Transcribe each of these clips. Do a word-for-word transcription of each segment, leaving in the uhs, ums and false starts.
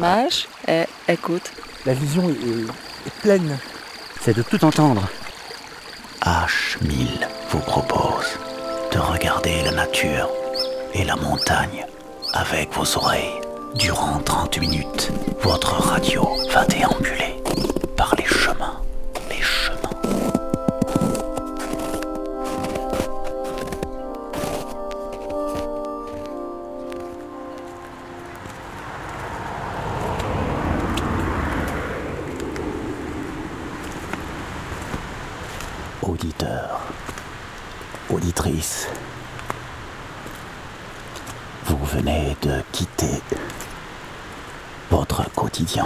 Mage, eh, écoute. La vision est, est, est pleine. C'est de tout entendre. H mille vous propose de regarder la nature et la montagne avec vos oreilles. Durant trente minutes, votre radio va déambuler par les chemins, les chemins. Auditeurs, auditrices, vous venez de quitter votre quotidien.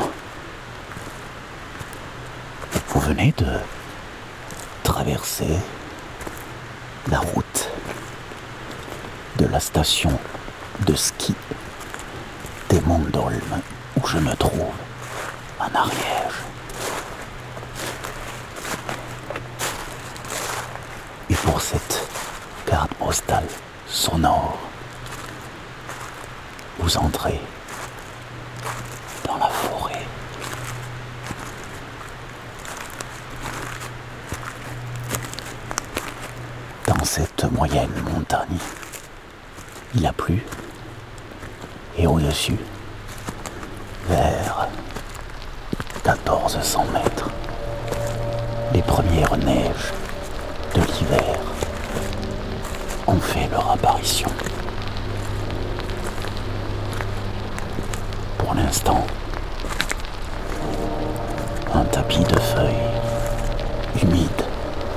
Vous venez de traverser la route de la station de ski des Monts d'Olme où je me trouve en Ariège. Et pour cette carte postale sonore, vous entrez dans la forêt. Dans cette moyenne montagne, il a plu, et au-dessus, vers quatorze cents mètres, les premières neiges de l'hiver ont fait leur apparition. Pour l'instant, un tapis de feuilles humides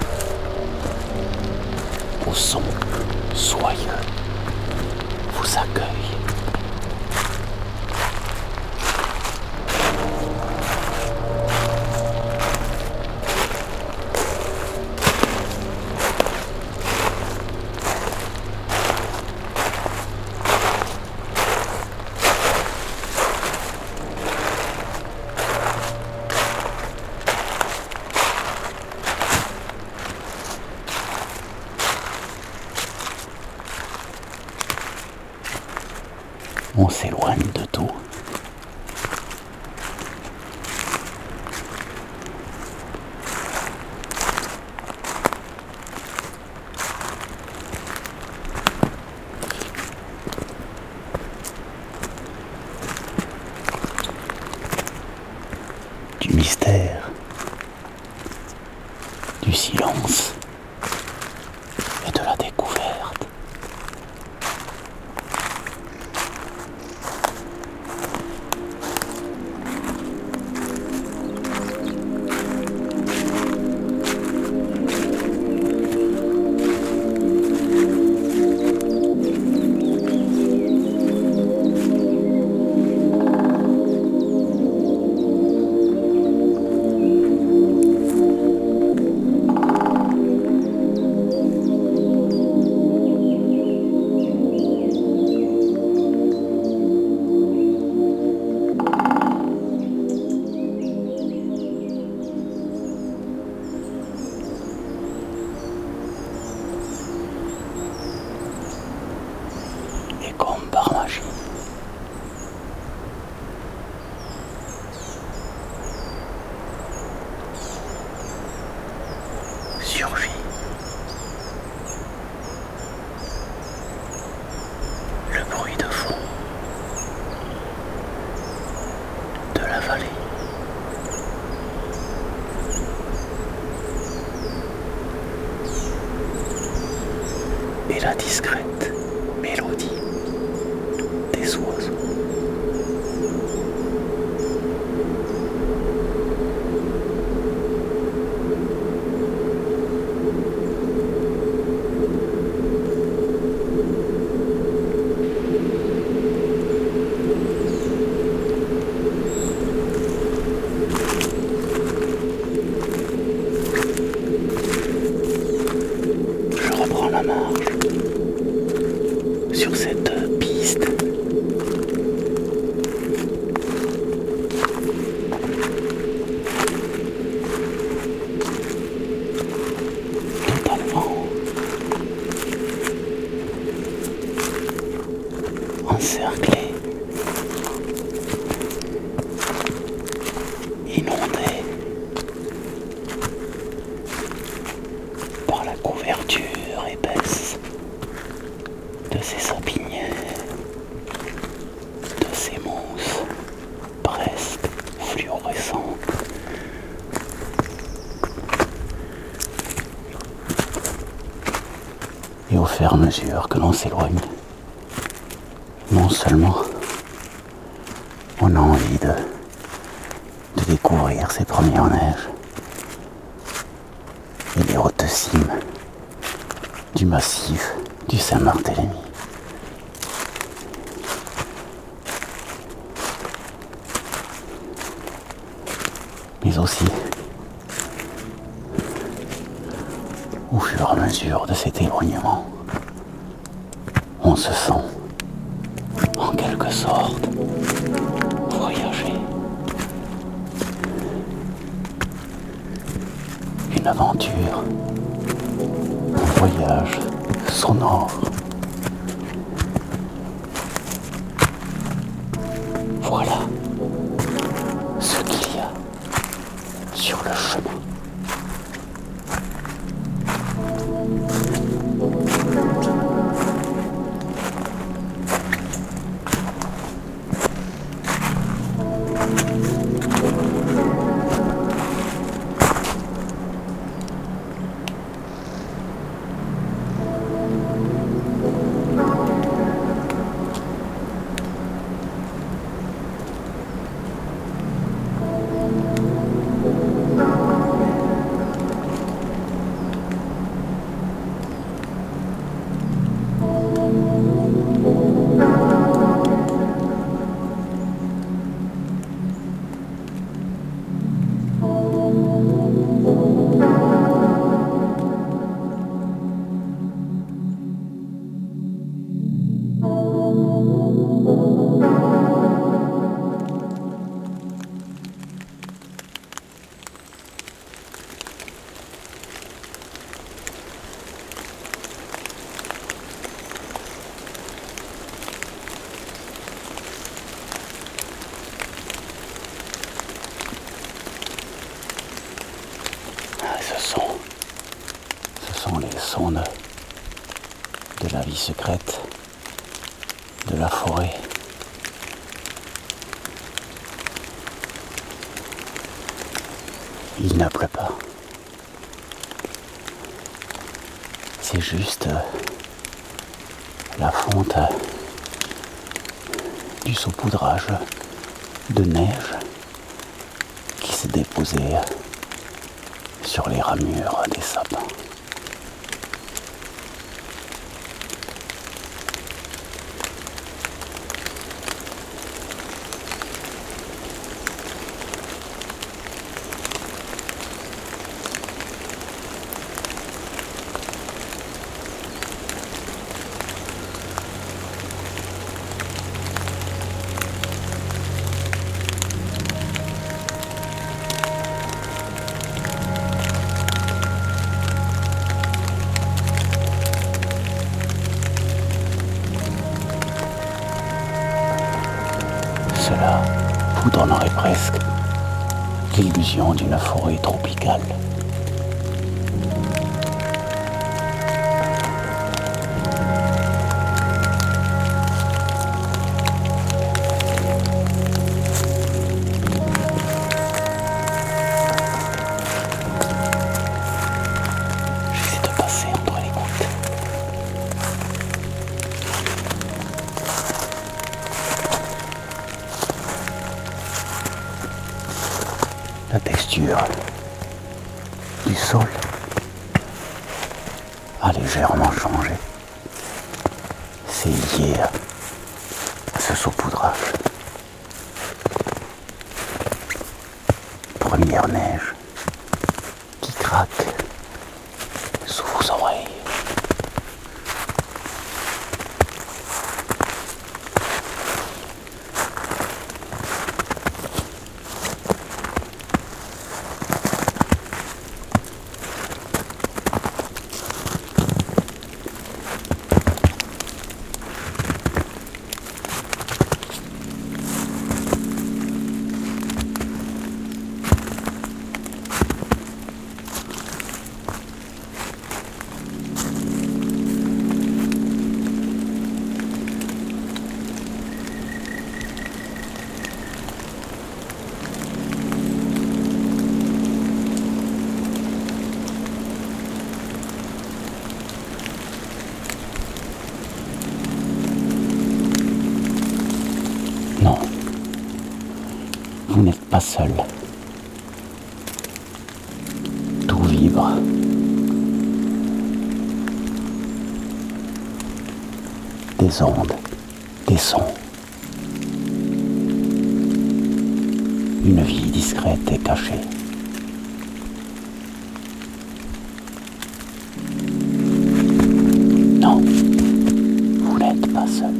au son soyeux vous accueille. On s'éloigne de tout. Du mystère, du silence et de la découverte. Comme par magie. Surgit le bruit de fond de la vallée. Et la discrète mélodie des oiseaux. Je reprends la marche. au fur et à mesure que l'on s'éloigne, non seulement on a envie de, de découvrir ces premières neiges et les hautes cimes du massif du Saint-Barthélemy. Mais aussi, au fur et à mesure de cet éloignement, on se sent, en quelque sorte, voyager. Une aventure, un voyage sonore. Voilà ce qu'il y a sur le chemin. Ce sont, ce sont les sons de, de la vie secrète, de la forêt. Il ne pleut pas. C'est juste la fonte du saupoudrage de neige qui s'est déposé sur les ramures des sapins. Cela vous donnerait presque l'illusion d'une forêt tropicale. J'essaie de passer entre les gouttes. La texture du sol a légèrement changé. C'est lié à ce saupoudrage. Première neige qui craque sous vos oreilles. Non, vous n'êtes pas seul. Tout vibre. Des ondes, des sons. Une vie discrète et cachée. Non, vous n'êtes pas seul.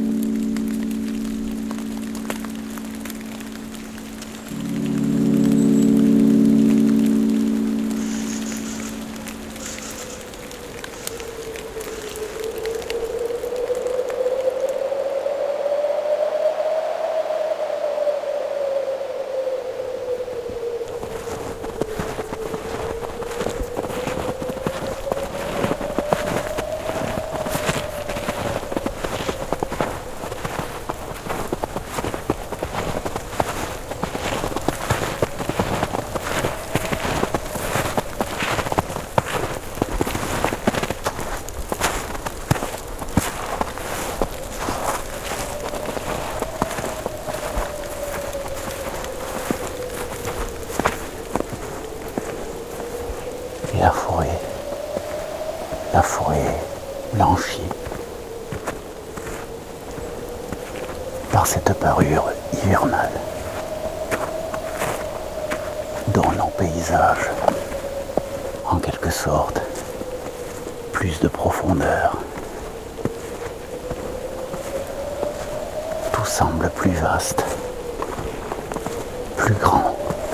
Et la forêt, la forêt blanchie par cette parure hivernale donne au paysage, en quelque sorte, plus de profondeur. Tout semble plus vaste, plus grand.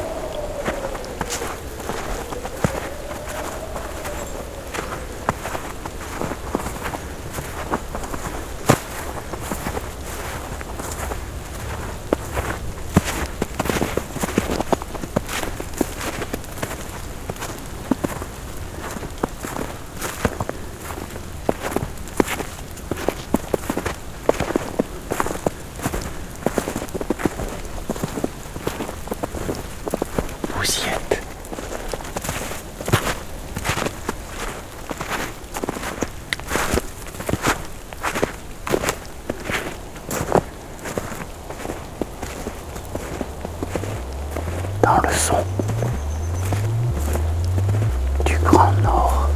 Vous y êtes. Dans le son du Grand Nord.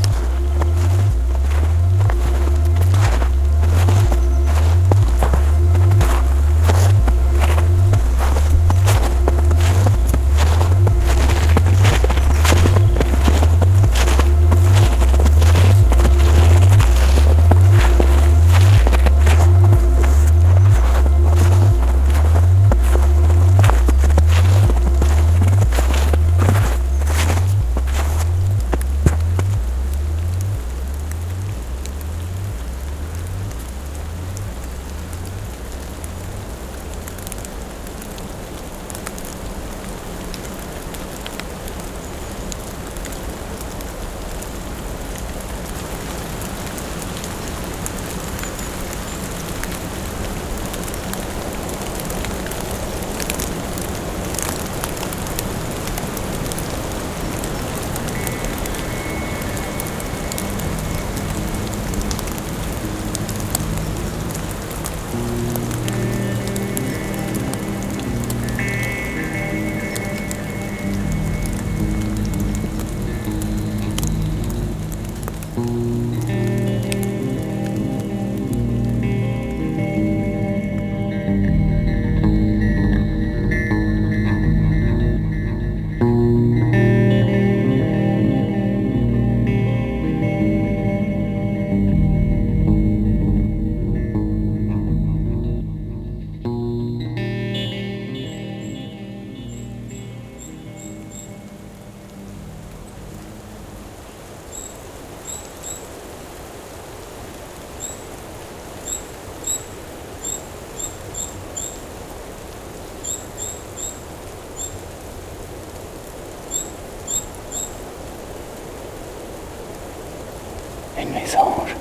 Une mésange.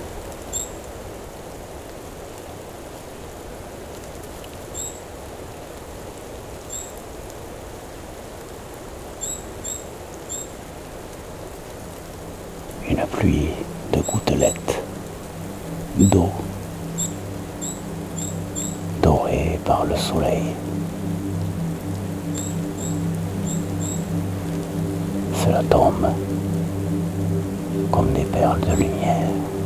Une pluie de gouttelettes d'eau dorée par par le soleil. Cela tombe comme des perles de lumière.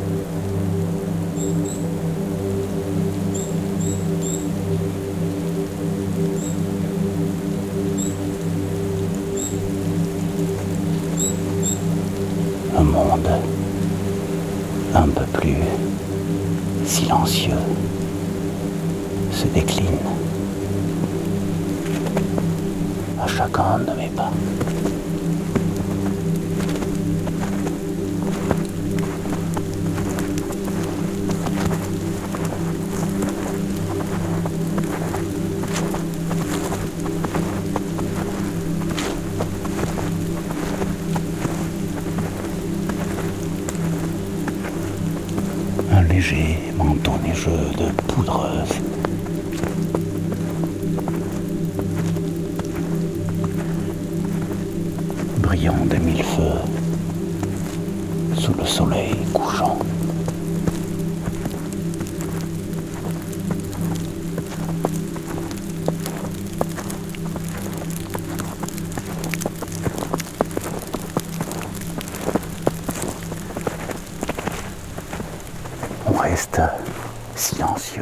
Un monde un peu plus silencieux se décline à chacun de mes pas. Un léger manteau neigeux de poudreuse brillant de mille feux sous le soleil couchant. On reste silencieux,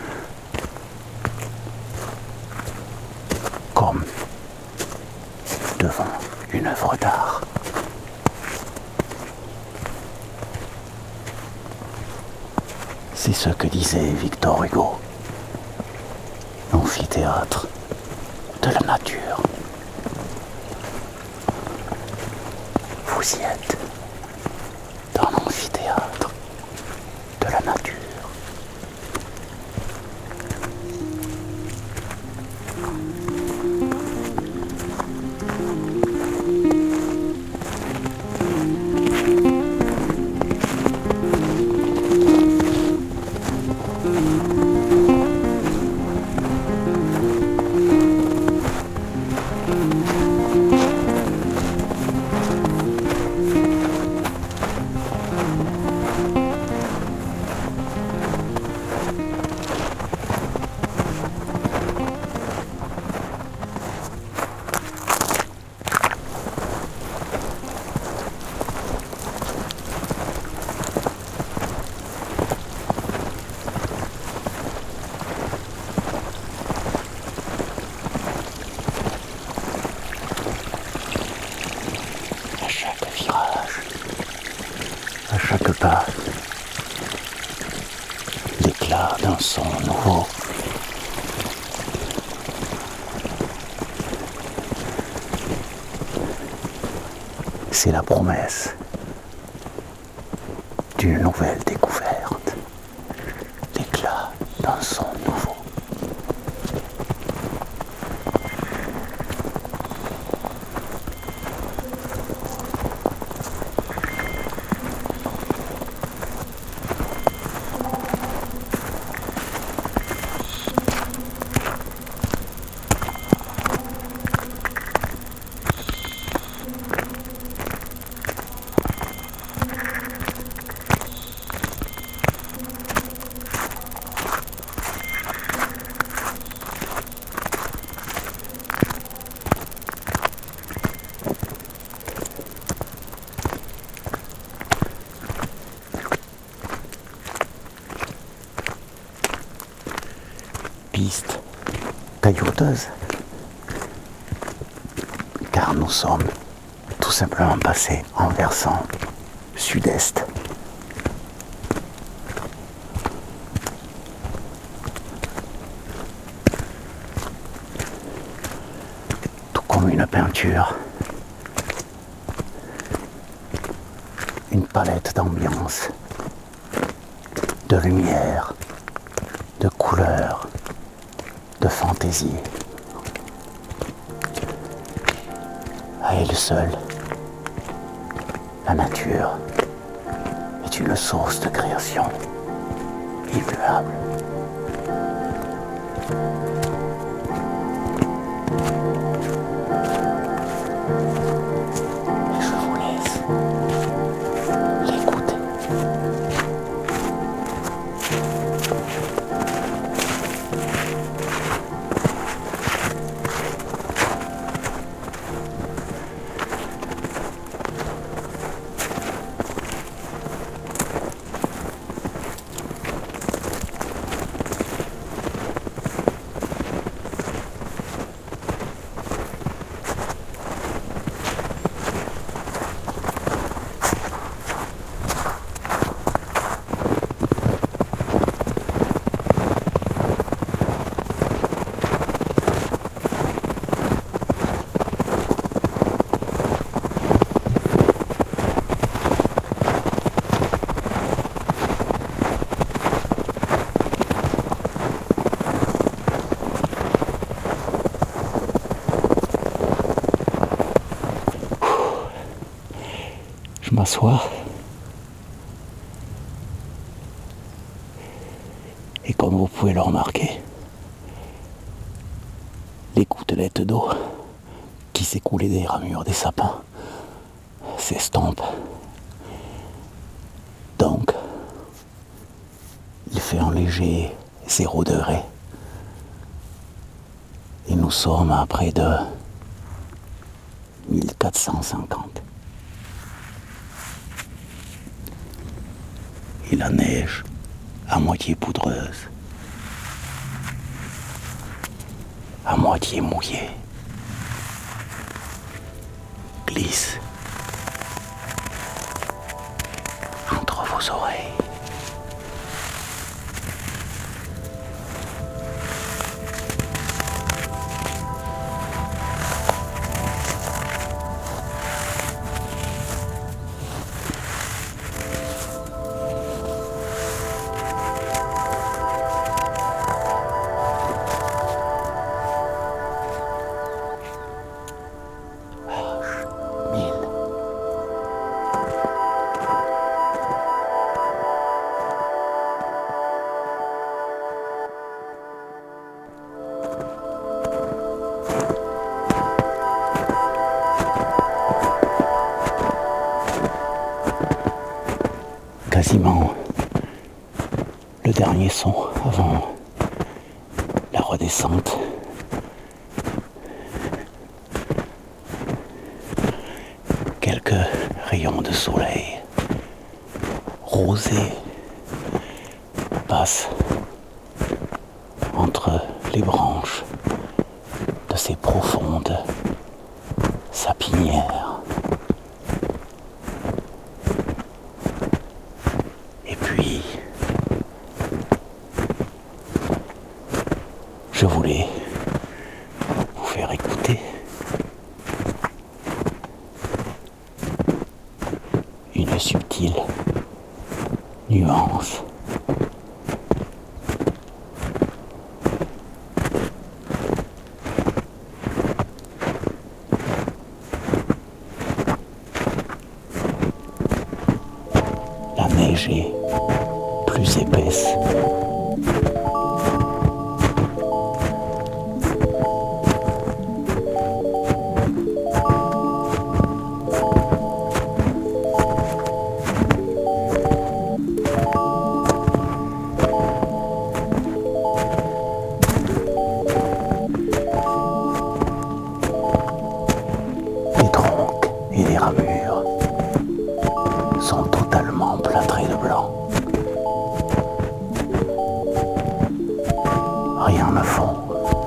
comme devant une œuvre d'art. C'est ce que disait Victor Hugo, l'amphithéâtre de la nature. Vous y êtes, dans l'amphithéâtre de la nature. À chaque pas, l'éclat d'un son nouveau. C'est la promesse d'une nouvelle découverte, l'éclat d'un son nouveau. Piste caillouteuse, car nous sommes tout simplement passés en versant sud-est. Tout comme une peinture, une palette d'ambiance, de lumière, de couleurs, de fantaisie. À elle seule, la nature est une source de création immuable. Et je vous laisse l'écouter. m'assois. Et comme vous pouvez le remarquer, les gouttelettes d'eau qui s'écoulaient des ramures des sapins s'estompent. Donc, il fait un léger zéro degré. Et nous sommes à près de mille quatre cent cinquante. Et la neige, à moitié poudreuse, à moitié mouillée, glisse entre vos oreilles. Quasiment le dernier son avant la redescente. Quelques rayons de soleil rosés passent entre les branches de ces profondes sapinières. Je voulais vous faire écouter une subtile nuance. La neige est plus épaisse. Les troncs et les ramures sont totalement plâtrés de blanc. Rien ne fond.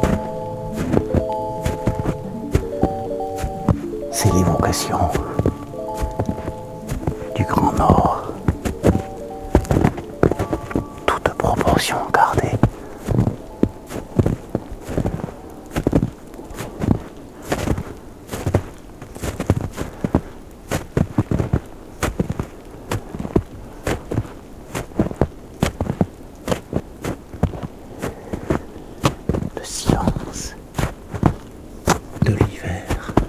C'est l'évocation du Grand Nord, toute proportion gardée. Le silence de l'hiver.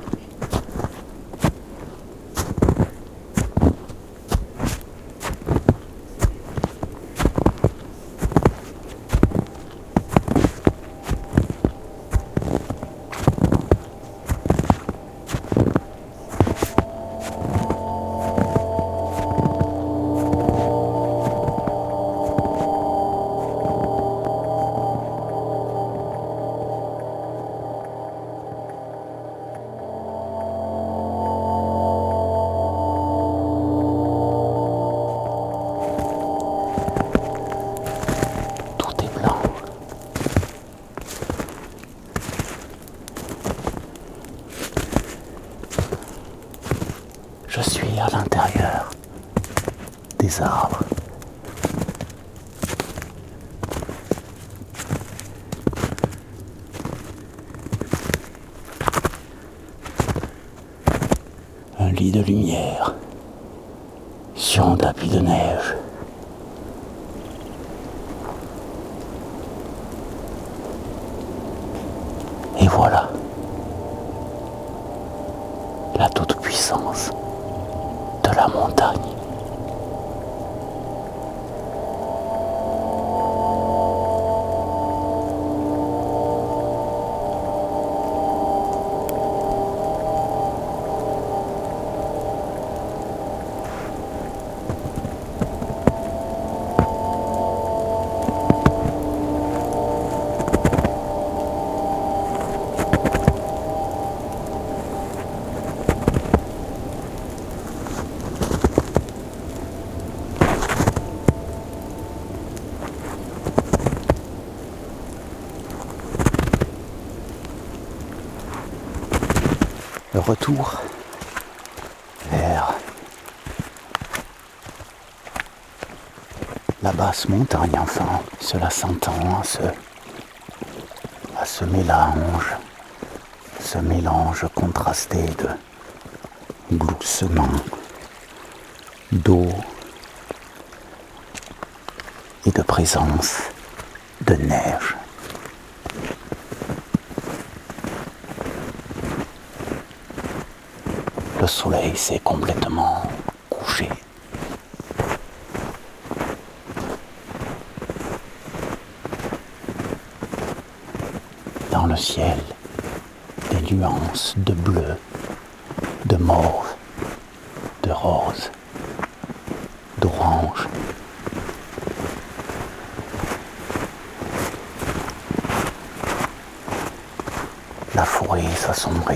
Je suis à l'intérieur des arbres. Un lit de lumière sur un tapis de neige. Et voilà la toute-puissance de la montagne. Le retour vers la basse montagne, enfin, cela s'entend à ce, à ce mélange, ce mélange contrasté de gloussement, d'eau et de présence de neige. Le soleil s'est complètement couché. Dans le ciel, des nuances de bleu, de mauve, de rose, d'orange. La forêt s'assombrit.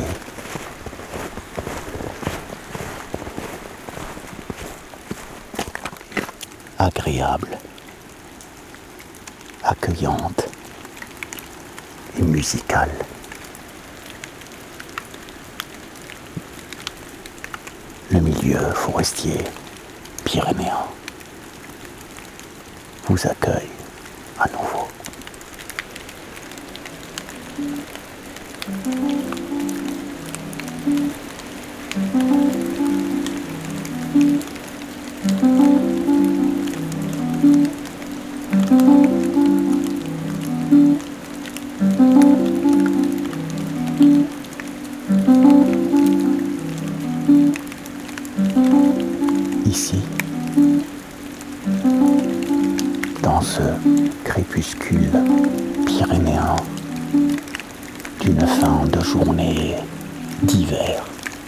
Agréable, accueillante et musicale. Le milieu forestier pyrénéen vous accueille à nouveau. Ici, dans ce crépuscule pyrénéen d'une fin de journée d'hiver,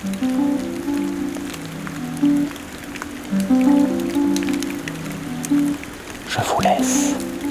je vous laisse.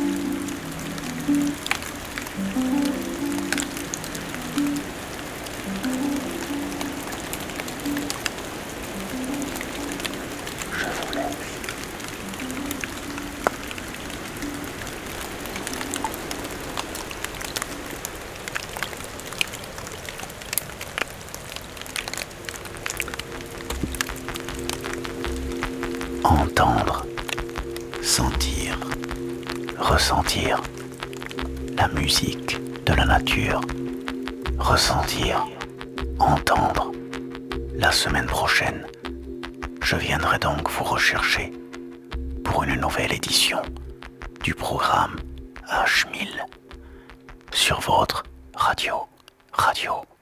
Entendre, sentir, ressentir la musique de la nature, ressentir, entendre. La semaine prochaine, je viendrai donc vous rechercher pour une nouvelle édition du programme H mille sur votre radio, radio.